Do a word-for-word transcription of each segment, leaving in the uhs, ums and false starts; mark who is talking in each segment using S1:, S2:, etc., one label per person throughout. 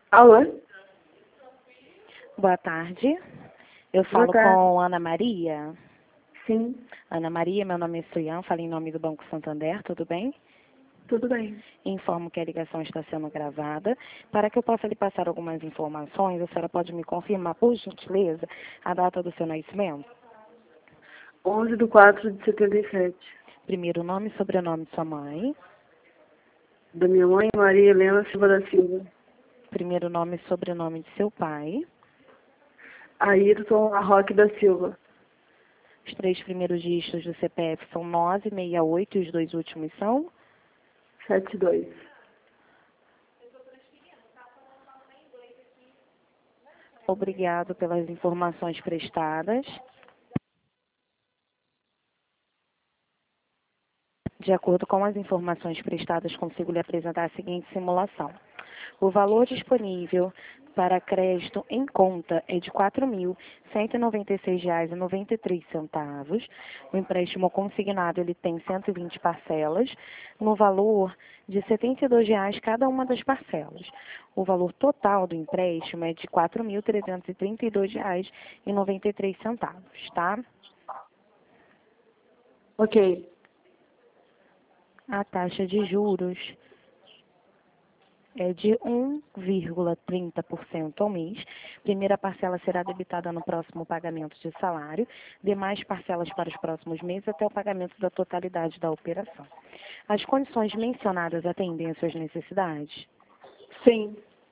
S1: Alô?
S2: Boa tarde. Eu
S1: Boa
S2: falo
S1: tarde.
S2: com Ana Maria.
S1: Sim,
S2: Ana Maria, meu nome é Suian, falo em nome do Banco Santander, tudo bem?
S1: tudo bem.
S2: Informo que a ligação está sendo gravada. Para que eu possa lhe passar algumas informações, a senhora pode me confirmar, por gentileza, a data do seu nascimento?
S1: onze de quatro de setenta e sete.
S2: Primeiro nome e sobrenome de sua mãe.
S1: Da minha mãe, Maria Helena Silva da Silva.
S2: Primeiro nome e sobrenome de seu pai.
S1: Ayrton Arroque da Silva.
S2: Os três primeiros dígitos do C P F são nove sessenta e oito e os dois últimos são?
S1: setenta e dois.
S2: Obrigado pelas informações prestadas. De acordo com as informações prestadas, consigo lhe apresentar a seguinte simulação. O valor disponível para crédito em conta é de quatro mil cento e noventa e seis reais e noventa e três centavos. O empréstimo consignado ele tem cento e vinte parcelas, no valor de setenta e dois reais cada uma das parcelas. O valor total do empréstimo é de quatro mil trezentos e trinta e dois reais e noventa e três centavos, tá?
S1: Ok.
S2: A taxa de juros é de um vírgula trinta por cento ao mês. Primeira parcela será debitada no próximo pagamento de salário, demais parcelas para os próximos meses até o pagamento da totalidade da operação. As condições mencionadas atendem às suas necessidades?
S1: Sim.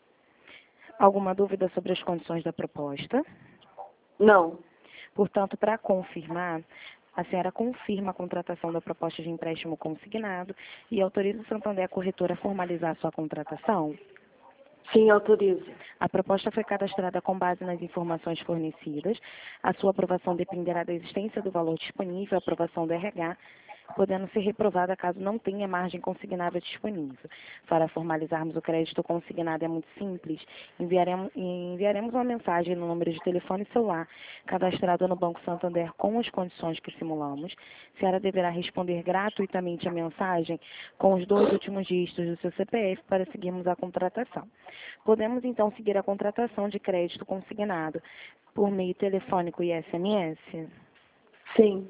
S2: Alguma dúvida sobre as condições da proposta?
S1: Não.
S2: Portanto, para confirmar, a senhora confirma a contratação da proposta de empréstimo consignado e autoriza o Santander a corretora a formalizar a sua contratação?
S1: Sim, autorizo.
S2: A proposta foi cadastrada com base nas informações fornecidas. A sua aprovação dependerá da existência do valor disponível, a aprovação do R H, podendo ser reprovada caso não tenha margem consignável disponível. Para formalizarmos o crédito consignado é muito simples. Enviaremos, enviaremos uma mensagem no número de telefone celular cadastrado no Banco Santander com as condições que simulamos. A senhora deverá responder gratuitamente a mensagem com os dois últimos dígitos do seu C P F para seguirmos a contratação. Podemos então seguir a contratação de crédito consignado por meio telefônico e S M S?
S1: Sim.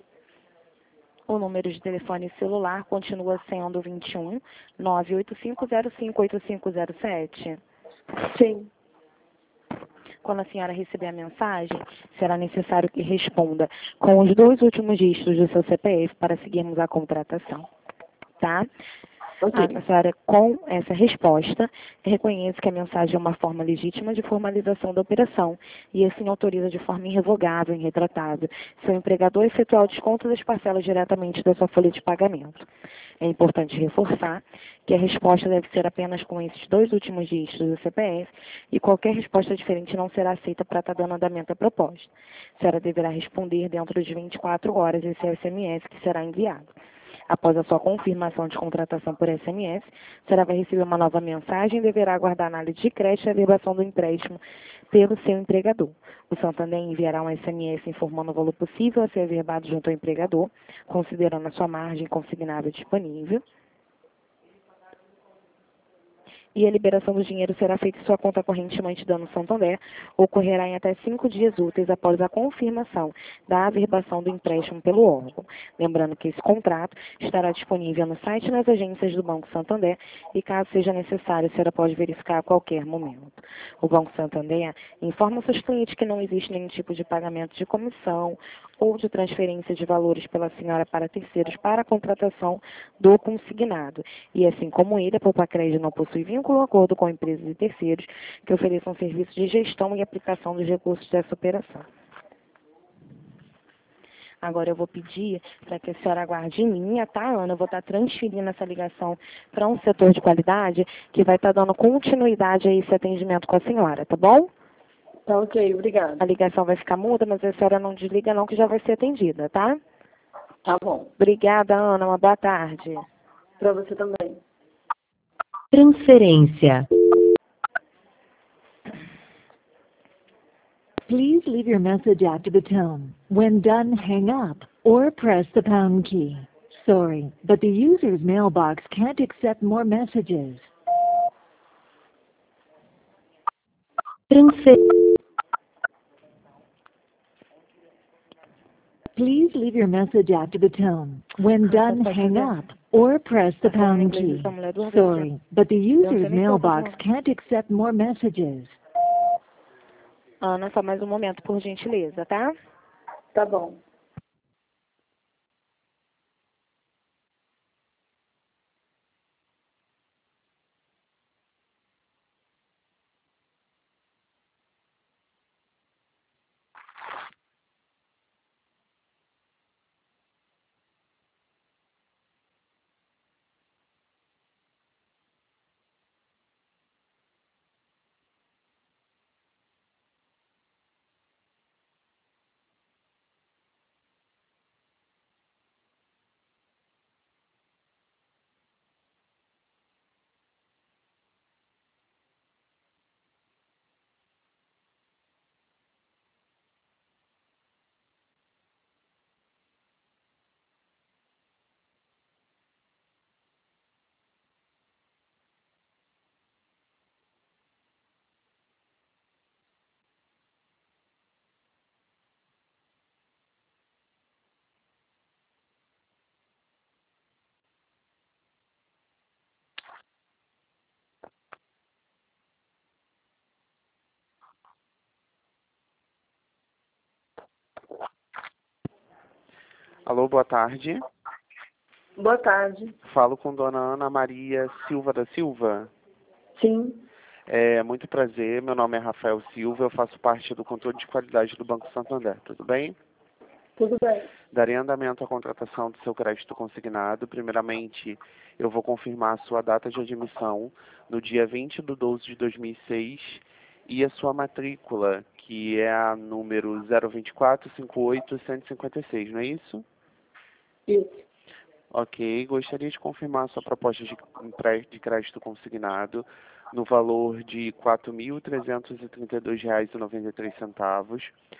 S2: O número de telefone celular continua sendo vinte e um, nove oito cinco zero cinco oito cinco zero sete.
S1: Sim.
S2: Quando a senhora receber a mensagem, será necessário que responda com os dois últimos dígitos do seu C P F para seguirmos a contratação, tá?
S1: Ok.
S2: A senhora, com essa resposta, reconhece que a mensagem é uma forma legítima de formalização da operação e assim autoriza de forma irrevogável e irretratável seu empregador a efetuar o desconto das parcelas diretamente da sua folha de pagamento. É importante reforçar que a resposta deve ser apenas com esses dois últimos dígitos do C P F e qualquer resposta diferente não será aceita para estar dando andamento à proposta. A senhora deverá responder dentro de vinte e quatro horas esse S M S que será enviado. Após a sua confirmação de contratação por S M S, a senhora vai receber uma nova mensagem e deverá aguardar a análise de crédito e a averbação do empréstimo pelo seu empregador. O Santander enviará um S M S informando o valor possível a ser averbado junto ao empregador, considerando a sua margem consignável disponível. E a liberação do dinheiro será feita em sua conta corrente mantida no Santander, ocorrerá em até cinco dias úteis após a confirmação da averbação do empréstimo pelo órgão. Lembrando que esse contrato estará disponível no site e nas agências do Banco Santander e, caso seja necessário, a senhora pode verificar a qualquer momento. O Banco Santander informa seus clientes que não existe nenhum tipo de pagamento de comissão ou de transferência de valores pela senhora para terceiros para a contratação do consignado. E assim como ele, a Poupa Crédito não possui vínculo ou acordo com empresas e terceiros que ofereçam serviços de gestão e aplicação dos recursos dessa operação. Agora eu vou pedir para que a senhora aguarde em linha, tá, Ana? Eu vou estar transferindo essa ligação para um setor de qualidade que vai estar dando continuidade a esse atendimento com a senhora, tá bom?
S1: Tá ok, obrigada.
S2: A ligação vai ficar muda, mas a senhora não desliga não, que já vai ser atendida, tá?
S1: Tá bom.
S2: Obrigada, Ana. Uma boa tarde.
S1: Pra você também.
S3: Transferência. Please leave your message after the tone. When done, hang up or press the pound key. Sorry, but the user's mailbox can't accept more messages.
S2: Transfer.
S3: Please leave your message after the tone. When done, hang up or press the pound key. Sorry, but the user's mailbox can't accept more messages.
S2: Ana, só mais um momento, por gentileza, tá?
S1: Tá bom.
S4: Alô, boa tarde.
S1: Boa tarde.
S4: Falo com Dona Ana Maria Silva da Silva.
S1: Sim,
S4: É muito prazer, meu nome é Rafael Silva, eu faço parte do controle de qualidade do Banco Santander, tudo bem?
S1: tudo bem.
S4: Darei andamento à contratação do seu crédito consignado. Primeiramente, eu vou confirmar a sua data de admissão no dia vinte de doze de dois mil e seis e a sua matrícula, que é a número zero vinte e quatro, cinquenta e oito, cento e cinquenta e seis, não é isso?
S1: Isso.
S4: Ok, gostaria de confirmar a sua proposta de, empre- de crédito consignado no valor de quatro mil trezentos e trinta e dois reais e noventa e três centavos.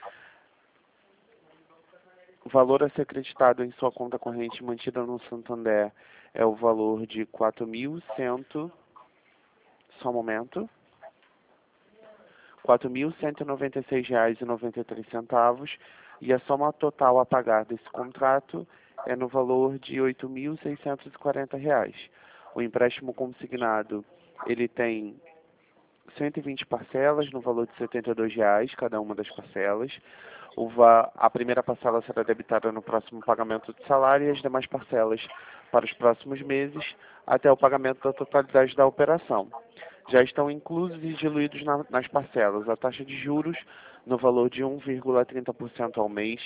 S4: O valor a ser creditado em sua conta corrente mantida no Santander é o valor de quatro mil e cem, só um momento, quatro mil cento e noventa e seis reais e noventa e três centavos, e a soma total a pagar desse contrato é no valor de oito mil seiscentos e quarenta reais. O empréstimo consignado, ele tem cento e vinte parcelas no valor de setenta e dois reais cada uma das parcelas. O va- a primeira parcela será debitada no próximo pagamento de salário e as demais parcelas para os próximos meses até o pagamento da totalidade da operação. Já estão inclusos e diluídos na, nas parcelas a taxa de juros no valor de um vírgula trinta por cento ao mês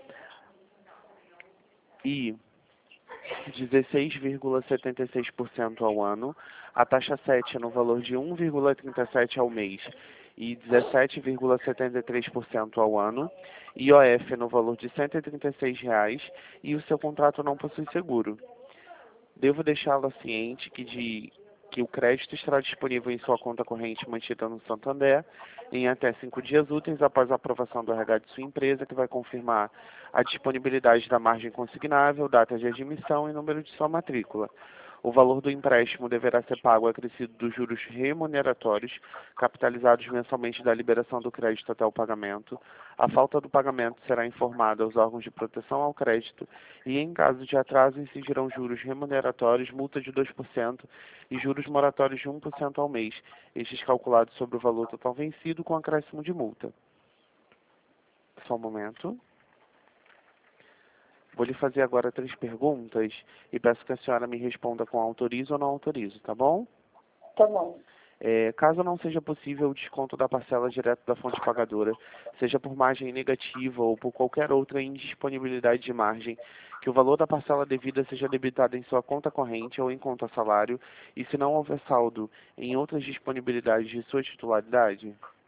S4: e dezesseis vírgula setenta e seis por cento ao ano, a taxa sete no valor de um vírgula trinta e sete por cento ao mês e dezessete vírgula setenta e três por cento ao ano, I O F no valor de cento e trinta e seis reais e o seu contrato não possui seguro. Devo deixá-la ciente que, de, que o crédito estará disponível em sua conta corrente mantida no Santander em até cinco dias úteis após a aprovação do R H de sua empresa, que vai confirmar a disponibilidade da margem consignável, data de admissão e número de sua matrícula. O valor do empréstimo deverá ser pago acrescido dos juros remuneratórios, capitalizados mensalmente da liberação do crédito até o pagamento. A falta do pagamento será informada aos órgãos de proteção ao crédito e, em caso de atraso, incidirão juros remuneratórios, multa de dois por cento e juros moratórios de um por cento ao mês, estes calculados sobre o valor total vencido com acréscimo de multa. Só um momento. Vou lhe fazer agora três perguntas e peço que a senhora me responda com autorizo ou não autorizo, tá bom?
S1: Tá bom.
S4: É, caso não seja possível o desconto da parcela direto da fonte pagadora, seja por margem negativa ou por qualquer outra indisponibilidade de margem, que o valor da parcela devida seja debitado em sua conta corrente ou em conta salário, e se não houver saldo em outras disponibilidades de sua titularidade?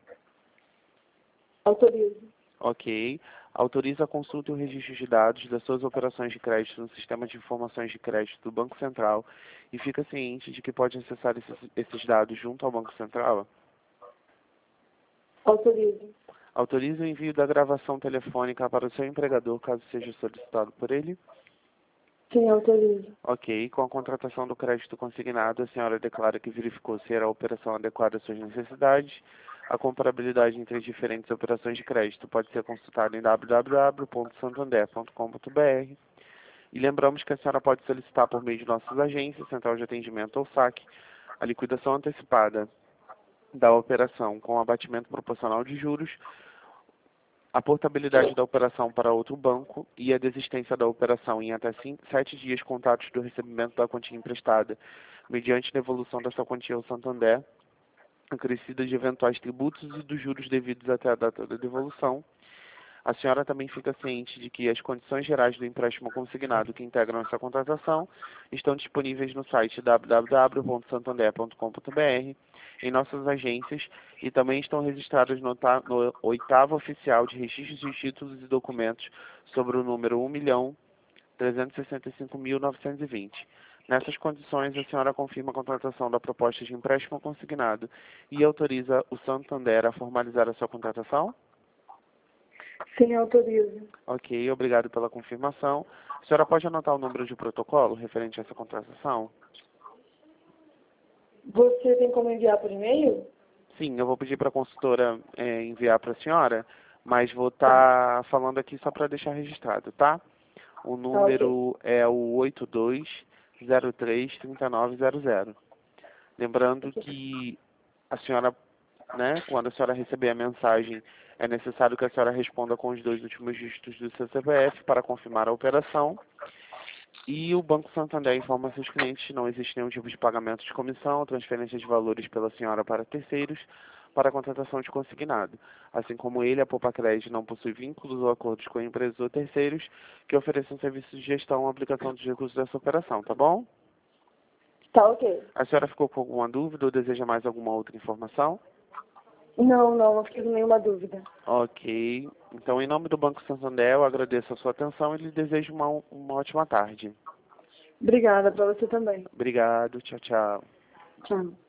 S1: Autorizo.
S4: Ok. Autoriza a consulta e o registro de dados das suas operações de crédito no Sistema de Informações de Crédito do Banco Central e fica ciente de que pode acessar esses, esses dados junto ao Banco Central?
S1: Autorizo.
S4: Autoriza o envio da gravação telefônica para o seu empregador, caso seja solicitado por ele?
S1: Sim, autorizo.
S4: Ok. Com a contratação do crédito consignado, a senhora declara que verificou se era a operação adequada às suas necessidades. A comparabilidade entre as diferentes operações de crédito pode ser consultada em w w w ponto santander ponto com ponto b r. E lembramos que a senhora pode solicitar por meio de nossas agências, central de atendimento ou saque, a liquidação antecipada da operação com abatimento proporcional de juros, a portabilidade da operação para outro banco e a desistência da operação em até cinco, sete dias contados do recebimento da quantia emprestada, mediante devolução dessa quantia ao Santander, acrescida de eventuais tributos e dos juros devidos até a data da devolução. A senhora também fica ciente de que as condições gerais do empréstimo consignado que integram essa contratação estão disponíveis no site w w w ponto santander ponto com ponto b r, em nossas agências, e também estão registradas no, no oitavo oficial de registros de títulos e documentos sobre o número um milhão trezentos e sessenta e cinco mil novecentos e vinte. Nessas condições, a senhora confirma a contratação da proposta de empréstimo consignado e autoriza o Santander a formalizar a sua contratação?
S1: Sim, autorizo.
S4: Ok, obrigado pela confirmação. A senhora pode anotar o número de protocolo referente a essa contratação?
S1: Você tem como enviar por e-mail?
S4: Sim, eu vou pedir para a consultora é, enviar para a senhora, mas vou estar tá falando aqui só para deixar registrado, tá? O número okay. é o oito dois zero três três nove zero zero. Lembrando que a senhora, né, quando a senhora receber a mensagem, é necessário que a senhora responda com os dois últimos dígitos do seu C P F para confirmar a operação. E o Banco Santander informa seus clientes que não existe nenhum tipo de pagamento de comissão, transferência de valores pela senhora para terceiros, para a contratação de consignado. Assim como ele, a Poupa Crédito não possui vínculos ou acordos com empresas ou terceiros que ofereçam serviços de gestão ou aplicação dos recursos dessa operação, tá bom?
S1: Tá ok.
S4: A senhora ficou com alguma dúvida ou deseja mais alguma outra informação?
S1: Não, não, não fiquei com nenhuma dúvida.
S4: Ok. Então, em nome do Banco Santander, eu agradeço a sua atenção e lhe desejo uma, uma ótima tarde.
S1: Obrigada, para você também.
S4: Obrigado. Tchau, tchau.
S1: Tchau.